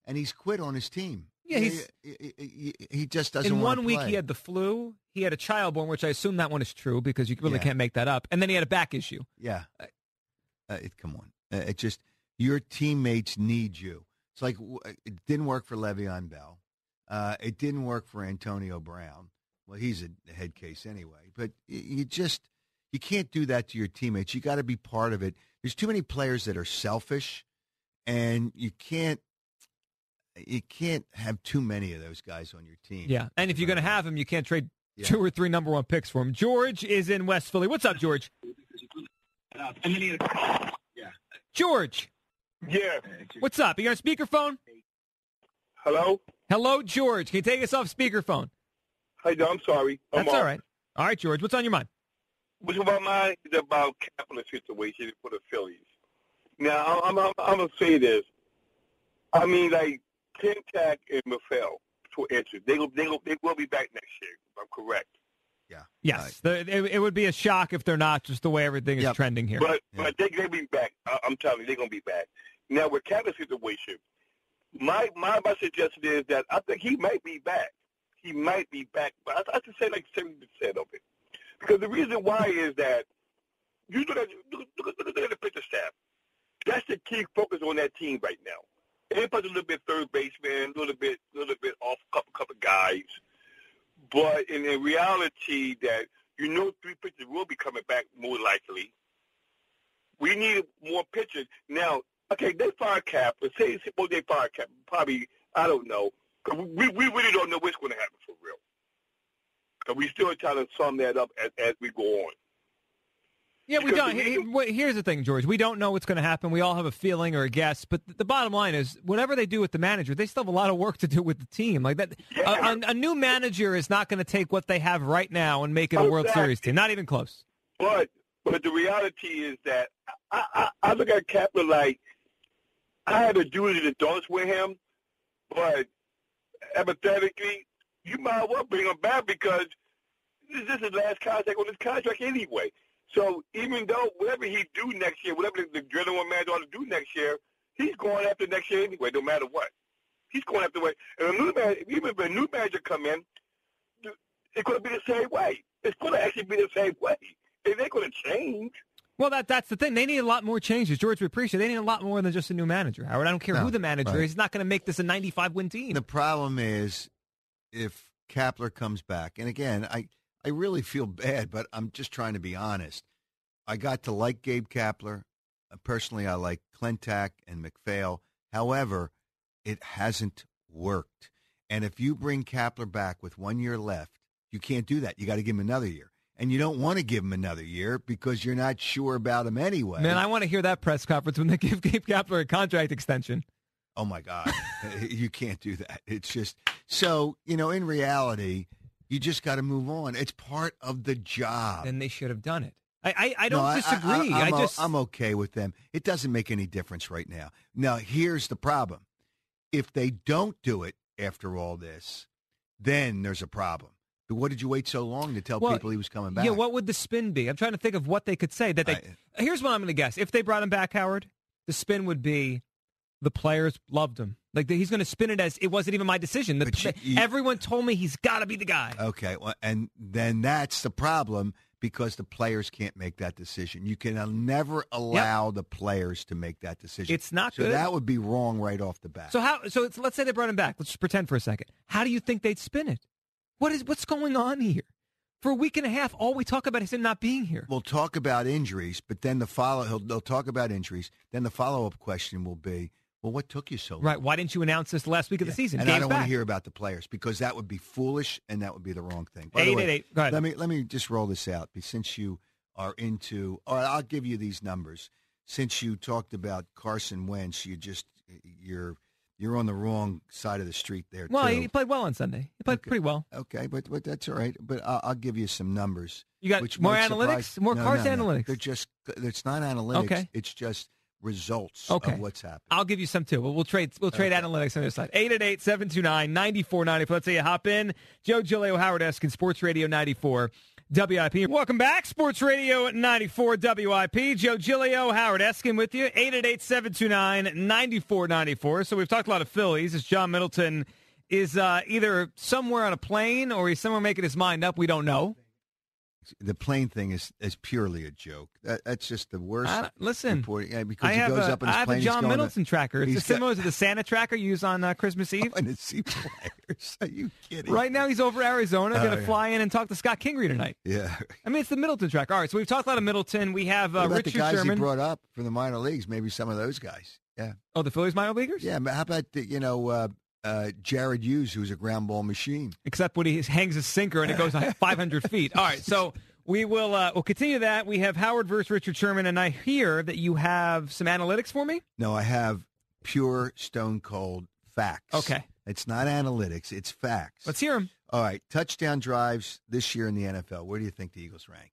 and he's quit on his team. Yeah, he, he's he, he, he just doesn't. in want one to week play. he had the flu. He had a child born, which I assume that one is true because you really Yeah. can't make that up. And then he had a back issue. Yeah, uh, it, come on. Uh, it just your teammates need you. It's like w- it didn't work for Le'Veon Bell. Uh, it didn't work for Antonio Brown. Well, he's a head case anyway. But y- you just you can't do that to your teammates. You got to be part of it. There's too many players that are selfish, and you can't you can't have too many of those guys on your team. Yeah, and if you're going to have him, you can't trade Yeah. two or three number one picks for him. George is in West Philly. What's up, George? George, Yeah. what's up? You on speakerphone? Hello? Hello, George. Can you take us off speakerphone? How you doing? I'm sorry. I'm That's all off. right. All right, George. What's on your mind? What's about mine is about Kapler situation for the Phillies. Now, I'm, I'm, I'm going to say this. I mean, like, Klentak and Mafel, for instance, they, will- they, will- they will be back next year, if I'm correct. Yeah. Yes. The, it, it would be a shock if they're not, just the way everything is Yep. trending here. But, Yeah. but they, they'll be back. I, I'm telling you, they're going to be back. Now, with Kapler's situation, my, my, my suggestion is that I think he might be back. He might be back, but I, I should say like seventy percent of it. Because the reason why is that you look at, look, look, look at the pitcher staff. That's the key focus on that team right now. Everybody's a little bit third baseman, a little bit, a little bit off, couple, couple guys. But in, in reality, that you know, three pitchers will be coming back more likely. We need more pitchers now. Okay, they fire Cap. Let's say suppose they fire Cap. Probably, I don't know. Cause we we really don't know what's going to happen for real. Cause we still trying to sum that up as, as we go on. Yeah, we Because don't. the He- reason- he- Here's the thing, George. We don't know what's going to happen. We all have a feeling or a guess. But the bottom line is, whatever they do with the manager, they still have a lot of work to do with the team. Like that, Yeah. a, a, a new manager is not going to take what they have right now and make it a World Exactly. Series team. Not even close. But but the reality is that I, I, I look at Kapler like I had a duty to dance with him, but empathetically, you might as well bring him back because this is his last contract on his contract anyway. So even though whatever he do next year, whatever the, the general manager ought to do next year, he's going after next year anyway, no matter what. He's going after what. And a new man, even if a new manager come in, it's going to be the same way. It's going to actually be the same way. It ain't going to change. Well, that that's the thing. They need a lot more changes. George, we appreciate it. They need a lot more than just a new manager, Howard. I don't care No, who the manager right. is. He's not going to make this a ninety-five win team. The problem is if Kapler comes back, and again, I, I really feel bad, but I'm just trying to be honest. I got to like Gabe Kapler. Uh, Personally, I like Klentak and McPhail. However, it hasn't worked. And if you bring Kapler back with one year left, you can't do that. You got to give him another year. And you don't want to give him another year because you're not sure about him anyway. Man, I want to hear that press conference when they give Gabe Kapler a contract extension. Oh, my God. You can't do that. It's just so, you know, in reality, you just got to move on. It's part of the job. Then they should have done it. I I, I don't No, disagree. I, I, I'm, o- just I'm okay with them. It doesn't make any difference right now. Now, here's the problem. If they don't do it after all this, then there's a problem. But what did you wait so long to tell Well, people he was coming back? Yeah, what would the spin be? I'm trying to think of what they could say. That they. I- Here's what I'm going to guess. If they brought him back, Howard, the spin would be the players loved him. Like he's going to spin it as it wasn't even my decision. The, But you- you- everyone told me he's got to be the guy. Okay, well, and then that's the problem because the players can't make that decision. You can uh, never allow the players to make that decision. It's not so good. that would be wrong right off the bat. So how? So it's, let's say they brought him back. Let's just pretend for a second. How do you think they'd spin it? What is what's going on here? For a week and a half, all we talk about is him not being here. We'll talk about injuries, but then the follow he'll, they'll talk about injuries. Then the follow up question will be, well, what took you so long? Right? Why didn't you announce this the last week of Yeah. the season? And Game's I don't want back. to hear about the players because that would be foolish and that would be the wrong thing. By the Eight way, eight eight. Go ahead. Let me let me just roll this out. Since you are into, or I'll give you these numbers. Since you talked about Carson Wentz, you just you're you're on the wrong side of the street there. Well, too. he played well on Sunday. He played Okay. pretty well. Okay, but but that's all right. But I'll, I'll give you some numbers. You got which more might analytics? surprise- More no, Carson no, no. analytics? They're just it's not analytics. Okay. It's just results Okay. of what's happening. I'll give you some too. We'll, we'll trade we'll trade Okay. analytics on the other side. eight eight eight, seven two nine, nine four nine zero. Let's say you hop in. Joe Giglio, Howard Eskin, Sports Radio ninety-four. W I P. Welcome back. Sports Radio ninety-four W I P. Joe Giglio, Howard Eskin with you. eight eight eight, seven two nine, nine four nine four. So we've talked a lot of Phillies. As John Middleton is uh, either somewhere on a plane or he's somewhere making his mind up. We don't know. The plane thing is, is purely a joke. That, that's just the worst. Uh, listen, report. Yeah, because I he have, goes a, up in his I have plane, a John Middleton to, tracker. It's got, similar to the Santa tracker you use on uh, Christmas Eve. Oh, to see players. Are you kidding? Right now he's over Arizona, Oh, going to yeah. fly in and talk to Scott Kingery tonight. Yeah. I mean, it's the Middleton tracker. All right, so we've talked a lot of Middleton. We have uh, what about Richard the guys Sherman. he brought up from the minor leagues? Maybe some of those guys. Yeah. Oh, the Phillies minor leaguers? Yeah, but how about, the, you know, uh, uh, Jared Hughes, who's a ground ball machine? Except when he hangs a sinker and it goes five hundred feet. All right, so we will uh, we'll continue that. We have Howard versus Richard Sherman, and I hear that you have some analytics for me? No, I have pure stone cold facts. Okay. It's not analytics, it's facts. Let's hear them. All right, touchdown drives this year in the N F L. Where do you think the Eagles rank?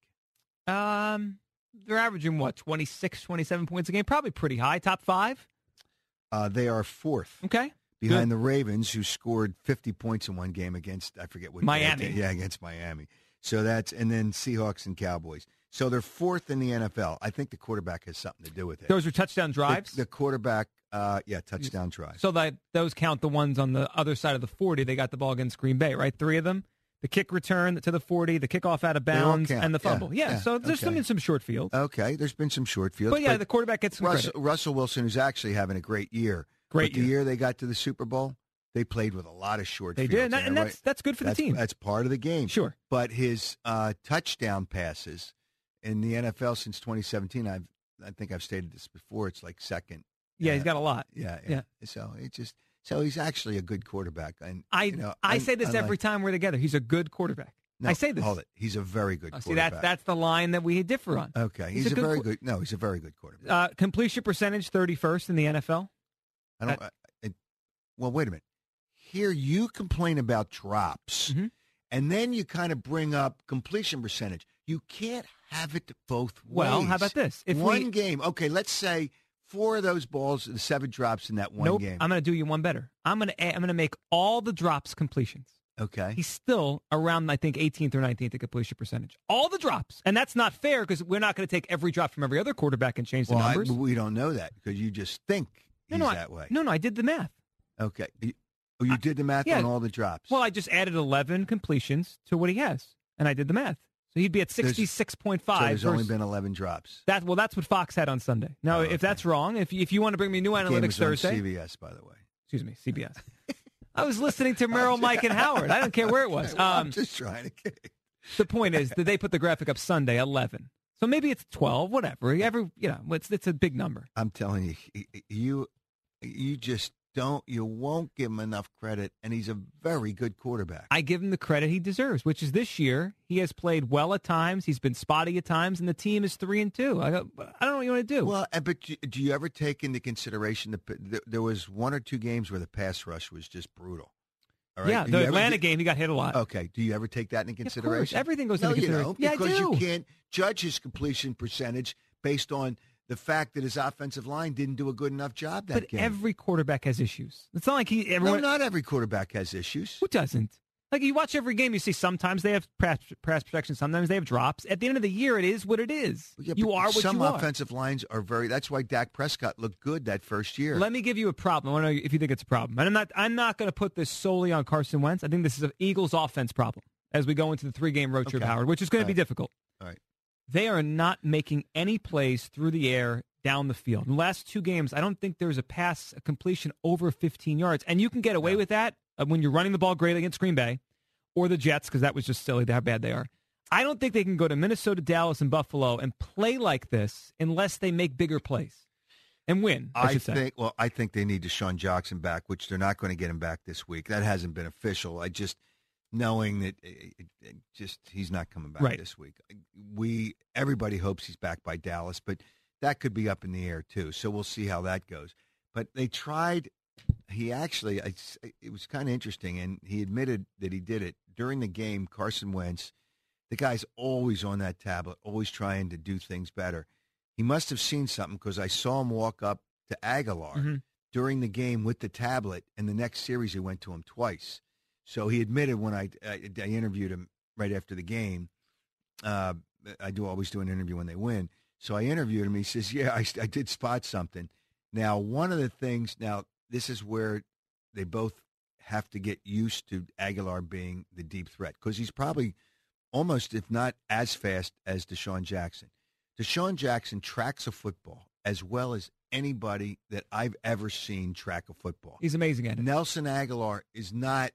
Um, they're averaging, what, twenty-six, twenty-seven points a game? Probably pretty high. Top five? Uh, they are fourth. Okay. Behind Good. the Ravens, who scored fifty points in one game against, I forget what. Miami. Yeah, against Miami. So that's, and then Seahawks and Cowboys. So they're fourth in the N F L. I think the quarterback has something to do with it. Those are touchdown drives? The, the quarterback, uh, yeah, touchdown drives. So that those count the ones on the other side of the forty. They got the ball against Green Bay, right? Three of them. The kick return to the forty, the kickoff out of They all bounds, count. and the Yeah, fumble. Yeah, yeah, so there's okay. some, some short fields. Okay, there's been some short fields. But, yeah, the quarterback gets some Russell, credit. Russell Wilson, who's actually having a great year. Great but the year. year they got to the Super Bowl, they played with a lot of short They fields. did, and, that- I and know, that's right? that's good for that's, the team. That's part of the game. Sure. But his uh, touchdown passes in the N F L since twenty seventeen, I've, I think I've stated this before, it's like second. Yeah, Uh, he's got a lot. Yeah, Yeah. yeah. So it just so he's actually a good quarterback. And I you know, I un- say this unlike- every time we're together. He's a good quarterback. No, I say this. Hold it. He's a very good Oh, see, quarterback. that's that's the line that we differ on. Okay, he's, He's a a, good very qu- good. No, he's a very good quarterback. Uh, completion percentage, thirty-first in the N F L. I don't. I, I, well, wait a minute. Here you complain about drops, Mhm. and then you kind of bring up completion percentage. You can't have it both ways. Well, how about this? If one we, game, okay, let's say four of those balls, the seven drops in that one nope, game. I'm going to do you one better. I'm going to I'm going to make all the drops completions. Okay. He's still around, I think, eighteenth or nineteenth in completion percentage. All the drops. And that's not fair because we're not going to take every drop from every other quarterback and change the well, I- numbers. we don't know that because you just think no, he's no, I, that way. no, no, I did the math. Okay. You- Oh, you did the math yeah. on all the drops. Well, I just added eleven completions to what he has, and I did the math. So he'd be at There's- sixty-six point so five. there's only been eleven drops. That well, that's what Fox had on Sunday. Now, Oh, if okay. that's wrong, if if you want to bring me new The game analytics was on Thursday, C B S, by the way. excuse me, C B S. I was listening to Merrill, Mike, and Howard. I don't care where it was. Well, I'm Um, just trying to get. the point is that they put the graphic up Sunday, eleven. So maybe it's twelve, whatever. Every you know, it's it's a big number. I'm telling you, he- you, you just don't, you won't give him enough credit, and he's a very good quarterback. I give him the credit he deserves, which is this year he has played well at times. He's been spotty at times, and the team is three and two. I, go, I don't know what you want to do. Well, and- but do- do you ever take into consideration the p- th- there was one or two games where the pass rush was just brutal? All right? yeah, Do the you ever Atlanta do- game he got hit a lot. Okay, do you ever take that into Yeah, of course. consideration? Everything goes no, into you consideration. don't, Yeah, I because do. you can't judge his completion percentage based on the fact that his offensive line didn't do a good enough job that But game. every quarterback has issues. It's not like he everyone. no, not every quarterback has issues. Who doesn't? Like you watch every game, you see sometimes they have pass, pass protection, sometimes they have drops. At the end of the year, it is what it is. Yeah, you but are what some you are. offensive lines are very. That's why Dak Prescott looked good that first year. Let me give you a problem. I want to know if you think it's a problem. And I'm not. I'm not going to put this solely on Carson Wentz. I think this is an Eagles offense problem as we go into the three game road trip, Okay. Howard, which is going to All be right. difficult. All right. They are not making any plays through the air down the field. In the last two games, I don't think there's a pass, a completion over fifteen yards. And you can get away Yeah. with that uh, when you're running the ball great against Green Bay or the Jets, because that was just silly how bad they are. I don't think they can go to Minnesota, Dallas, and Buffalo and play like this unless they make bigger plays and win, I, I should say. think. Well, I think they need Deshaun Jackson back, which they're not going to get him back this week. That hasn't been official. I just knowing that it, it, it just he's not coming back Right. this week. We everybody hopes he's back by Dallas, but that could be up in the air too. So we'll see how that goes. But they tried. He actually, I, it was kind of interesting, and he admitted that he did it during the game. Carson Wentz, the guy's always on that tablet, always trying to do things better. He must have seen something because I saw him walk up to Aguilar Mhm. during the game with the tablet, and the next series he went to him twice. So he admitted when I, I, I interviewed him right after the game uh, I do always do an interview when they win. So I interviewed him. He says, yeah, I, I did spot something. Now, one of the things, now, this is where they both have to get used to Aguilar being the deep threat because he's probably almost, if not as fast as Deshaun Jackson. Deshaun Jackson tracks a football as well as anybody that I've ever seen track a football. He's amazing at it. Nelson Aguilar is not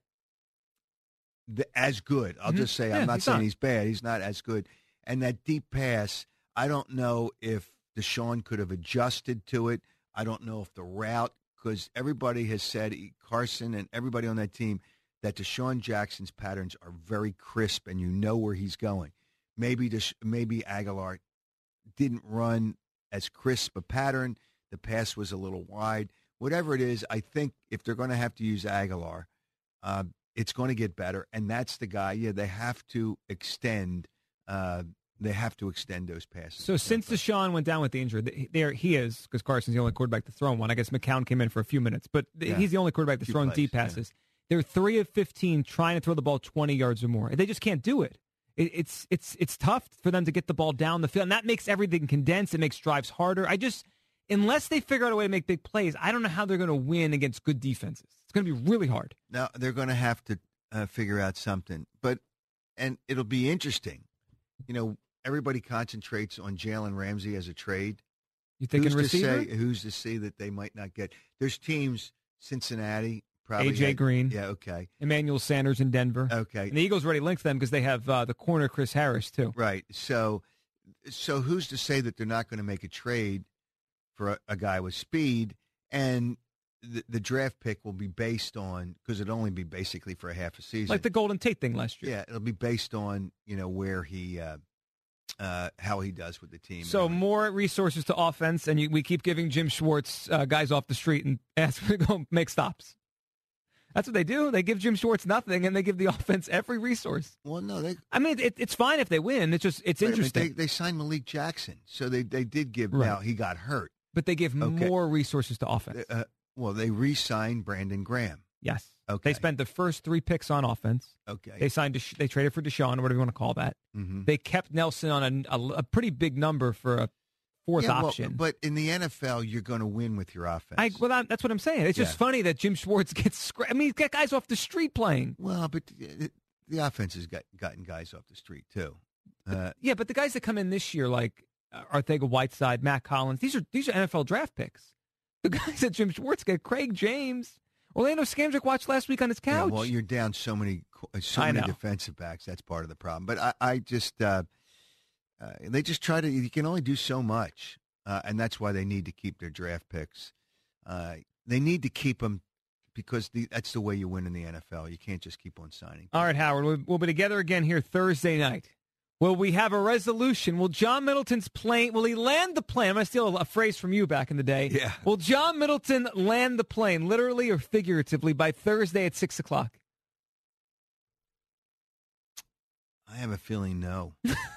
the, as good. I'll mm-hmm. just say, yeah, I'm not he's saying not. he's bad. He's not as good. And that deep pass, I don't know if Deshaun could have adjusted to it. I don't know if the route, because everybody has said, Carson and everybody on that team, that Deshaun Jackson's patterns are very crisp and you know where he's going. Maybe Desha- maybe Aguilar didn't run as crisp a pattern. The pass was a little wide. Whatever it is, I think if they're going to have to use Aguilar, uh, it's going to get better. And that's the guy. Yeah, they have to extend uh, They have to extend those passes. So since Deshaun went down with the injury, there he is, because Carson's the only quarterback to throw one. I guess McCown came in for a few minutes, but yeah. he's the only quarterback that's thrown deep passes. Yeah. They're three of fifteen trying to throw the ball twenty yards or more. They just can't do it. it. It's it's it's tough for them to get the ball down the field, and that makes everything condensed. It makes drives harder. I just, unless they figure out a way to make big plays, I don't know how they're going to win against good defenses. It's going to be really hard. Now, they're going to have to uh, figure out something, but and it'll be interesting. You know, everybody concentrates on Jalen Ramsey as a trade. You think who's receiver? To say, who's to say that they might not get? There's teams, Cincinnati, probably. A J had, Green. Yeah, okay. Emmanuel Sanders in Denver. Okay. And the Eagles already linked them because they have uh, the corner Chris Harris, too. Right. So, so who's to say that they're not going to make a trade for a, a guy with speed? And the, the draft pick will be based on, because it'll only be basically for a half a season. Like the Golden Tate thing last year. Yeah, it'll be based on, you know, where he uh, – Uh, how he does with the team. So more resources to offense, and you, we keep giving Jim Schwartz uh, guys off the street and ask him to go make stops. That's what they do. They give Jim Schwartz nothing, and they give the offense every resource. Well, no, they. I mean, it, it's fine if they win. It's just it's interesting. They, they signed Malik Jackson, so they they did give. Right. Now he got hurt, but they give okay. more resources to offense. Uh, well, they re-signed Brandon Graham. Yes. Okay. They spent the first three picks on offense. Okay. They signed. Desha- they traded for Deshaun, or whatever you want to call that. Mm-hmm. They kept Nelson on a, a, a pretty big number for a fourth yeah, well, option. But in the N F L, you're going to win with your offense. I, well, that, that's what I'm saying. It's just yeah. funny that Jim Schwartz gets. Scra- I mean, he's got guys off the street playing. Well, but the, the offense has got gotten guys off the street too. Uh, yeah, but the guys that come in this year, like uh, Arcega-Whiteside, Matt Collins, these are these are N F L draft picks. The guys that Jim Schwartz get, Craig James. Orlando Scandrick watched last week on his couch. Yeah, well, you're down so many, so many defensive backs. That's part of the problem. But I, I just, uh, uh, they just try to. You can only do so much, uh, and that's why they need to keep their draft picks. Uh, they need to keep them because the, that's the way you win in the N F L. You can't just keep on signing. All right, Howard. We'll, we'll be together again here Thursday night. Will we have a resolution? Will John Middleton's plane, will he land the plane? I'm going to steal a, a phrase from you back in the day. Yeah. Will John Middleton land the plane, literally or figuratively, by Thursday at six o'clock? I have a feeling no.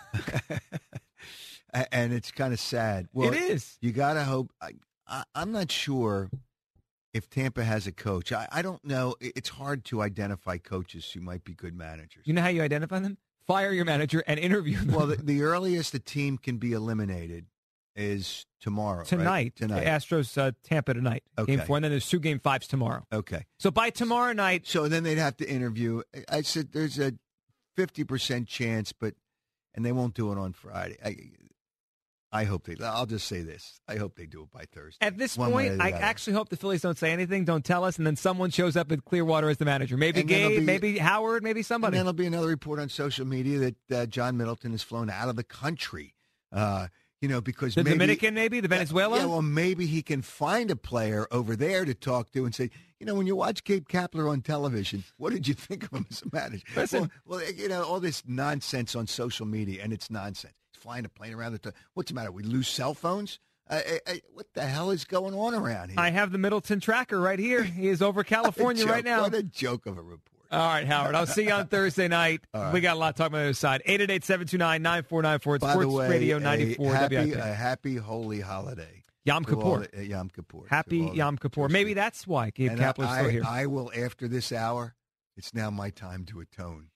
And it's kind of sad. Well, it is. You got to hope. I, I, I'm not sure if Tampa has a coach. I, I don't know. It's hard to identify coaches who might be good managers. You know how you identify them? Fire your manager and interview them. Well, the, the earliest the team can be eliminated is tomorrow. Tonight. Right? Tonight. Astros, uh, Tampa tonight. Okay. Game four, and then there's two game fives tomorrow. Okay. So by tomorrow night. So then they'd have to interview. I said there's a fifty percent chance, but, and they won't do it on Friday. I, I hope they, I'll just say this. I hope they do it by Thursday. At this point, I actually hope the Phillies don't say anything, don't tell us, and then someone shows up at Clearwater as the manager. Maybe Gabe, be, maybe Howard, maybe somebody. And then there'll be another report on social media that uh, John Middleton has flown out of the country. Uh, you know, because the maybe, Dominican, maybe the Venezuela. Yeah, well, maybe he can find a player over there to talk to and say, you know, when you watch Gabe Kapler on television, what did you think of him as a manager? Listen, well, well, you know, all this nonsense on social media, and it's nonsense. Flying a plane around the. T- What's the matter? We lose cell phones? Uh, I, I, what the hell is going on around here? I have the Middleton tracker right here. He is over California right now. What a joke of a report. All right, Howard. I'll see you on Thursday night. Right. We got a lot to talk about on the other side. eight eight eight, seven two nine, nine four nine four. It's By Sports the way, Radio ninety-four. A happy, W I P. a happy holy holiday. Yom Kippur. The, uh, Yom Kippur. Happy Yom Kippur. Maybe that's why Gabe Kapler's I, still here. I will, after this hour, it's now my time to atone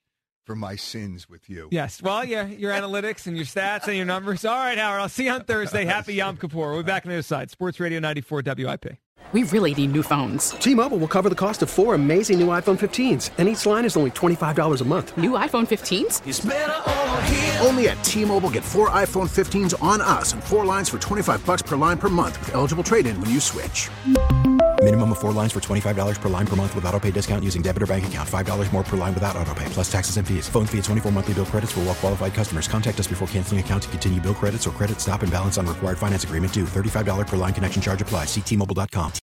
for my sins with you. Yes. Well, yeah, your analytics and your stats and your numbers. All right, Howard. I'll see you on Thursday. Happy Yom Kippur. We'll be back on the other side. Sports Radio ninety-four W I P. We really need new phones. T-Mobile will cover the cost of four amazing new iPhone fifteens, and each line is only twenty-five dollars a month. New iPhone fifteens? It's better over here. Only at T-Mobile, get four iPhone fifteens on us and four lines for twenty-five bucks per line per month with eligible trade-in when you switch. Minimum of four lines for twenty-five dollars per line per month with autopay discount using debit or bank account. five dollars more per line without autopay, plus taxes and fees. Phone fee at twenty-four monthly bill credits for well-qualified customers. Contact us before canceling account to continue bill credits or credit stop and balance on required finance agreement due. thirty-five dollars per line connection charge applies. See T Mobile dot com.